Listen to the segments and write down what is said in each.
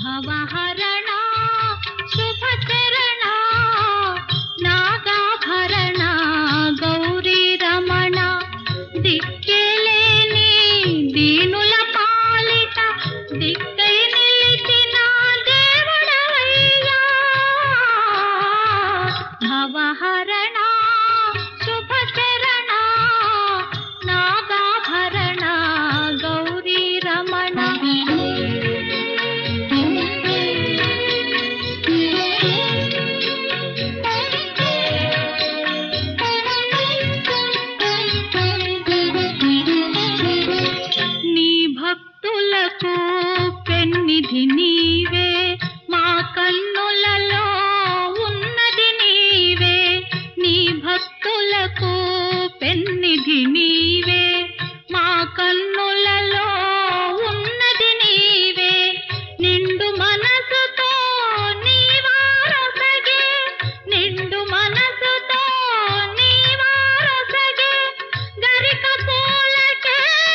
భవహరణ శుభచరణ నాగాభరణ గౌరీ రమణ దిక్కేలేని దీనుల పాలిట దిక్కై నిలిచిన దేవుడవయ్యా భవహరణ శుభచరణ నాగాభరణ గౌరీ రమణ భక్తులకు పెన్నిధి నీవే మా కన్నులలో ఉన్నది నీవే నీ భక్తులకు పెన్నిధి నీవే మా కన్నులలో ఉన్నది నీవే నిండు మనసుతో నీవారసగే నిండు మనసుతో నీవారసగే గరిక పూలకే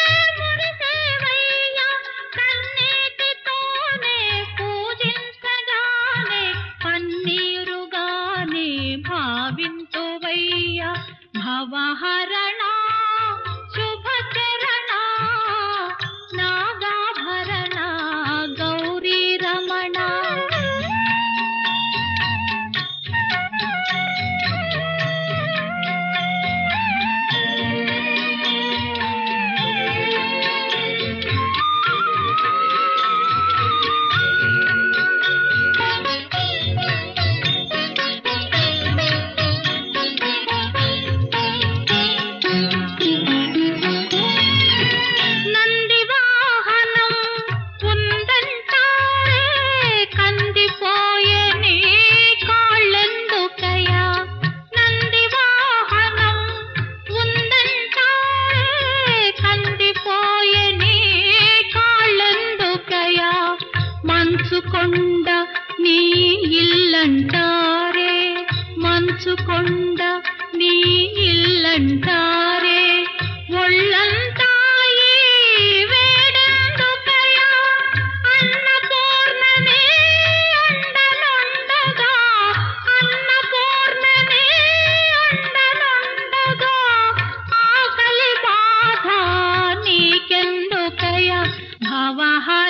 భావింతువయ్యా భవహరణ శుభచరణ నాగాభరణ గౌరీ రమణ మంచుకొండ నీ ఇల్లంటారే మంచుకొండ నీ ఇల్లంటారే ఒళ్ళంతా వేడెందుకయా అన్నపూర్ణనే అండనుండగా అన్నపూర్ణనే అండనుండగా ఆకలి బాధ నీకెందుకయా భవహరణ